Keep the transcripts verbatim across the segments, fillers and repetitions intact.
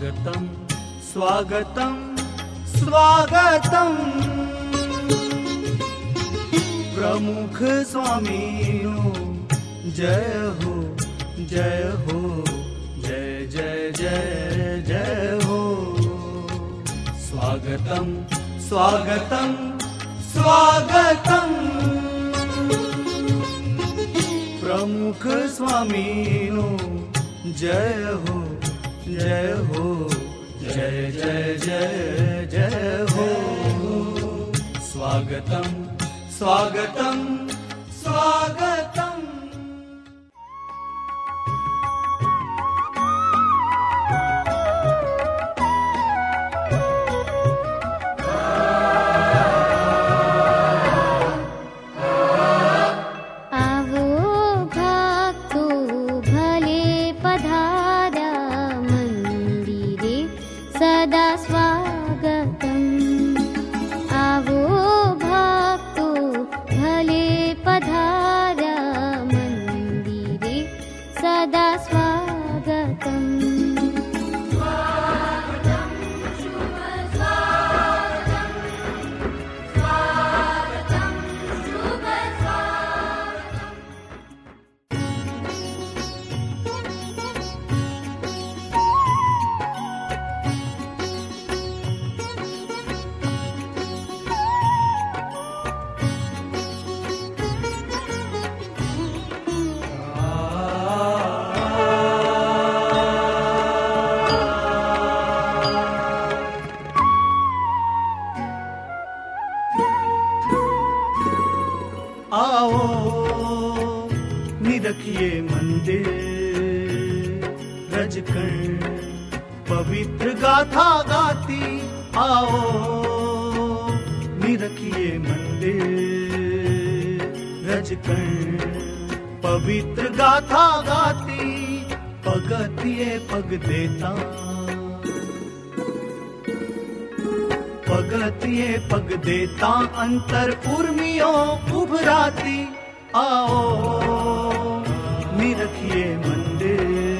स्वागतम स्वागतम स्वागतम प्रमुख स्वामीनो जय हो जय हो जय जय जय जय हो। स्वागतम स्वागतम स्वागतम प्रमुख स्वामीनो जय हो जय हो जय जय जय जय हो। स्वागतम स्वागतम स्वागतम। निरखिए मंदिर रजकण पवित्र गाथा गाती। आओ निरखिए मंदिर रजकण पवित्र गाथा गाती। पगतिए पग देता पगतिए पग देता अंतर उर्मियों उभराती। आओ निरखिए मंदिर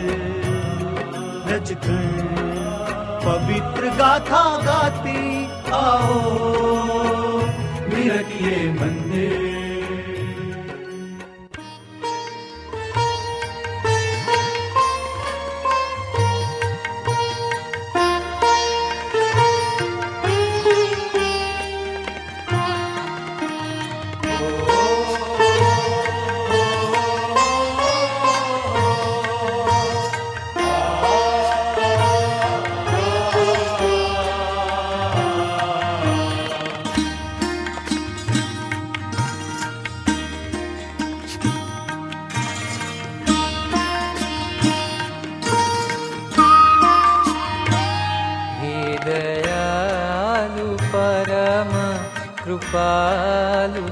रजकण पवित्र गाथा गाती। आओ निरखिए मंदिर। कृपालु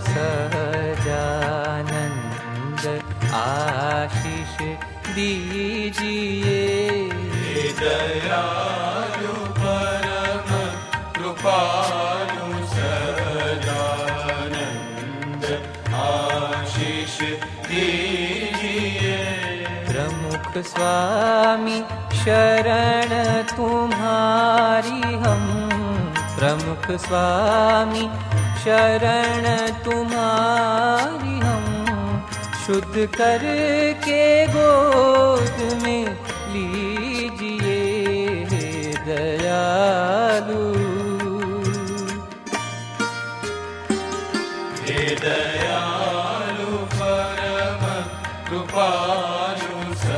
सहजानंद आशीष दीजिए। हे दयालु परम कृपालु सहजानंद आशीष दीजिए। प्रमुख स्वामी शरण तुम्हारी हम, प्रमुख स्वामी शरण तुम्हारी हम। शुद्ध करके गोद में लीजिए हे दयालु। हे दयालु परम कृपालु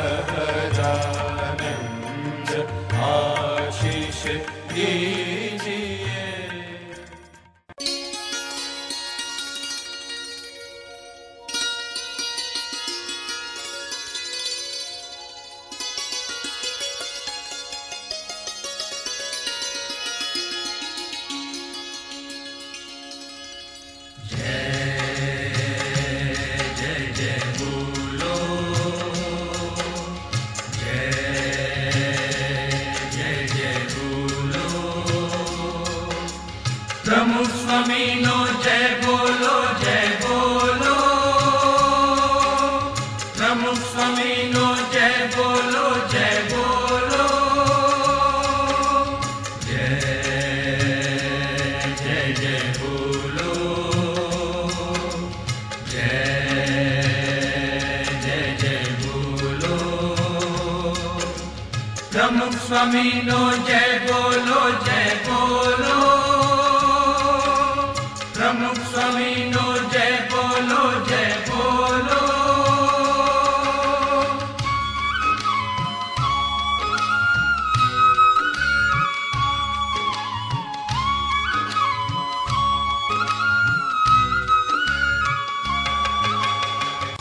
सहजानंद आशीष दीजिए। जय जय जय बोलो प्रमुख स्वामी नो जय बोलो जय बोलो।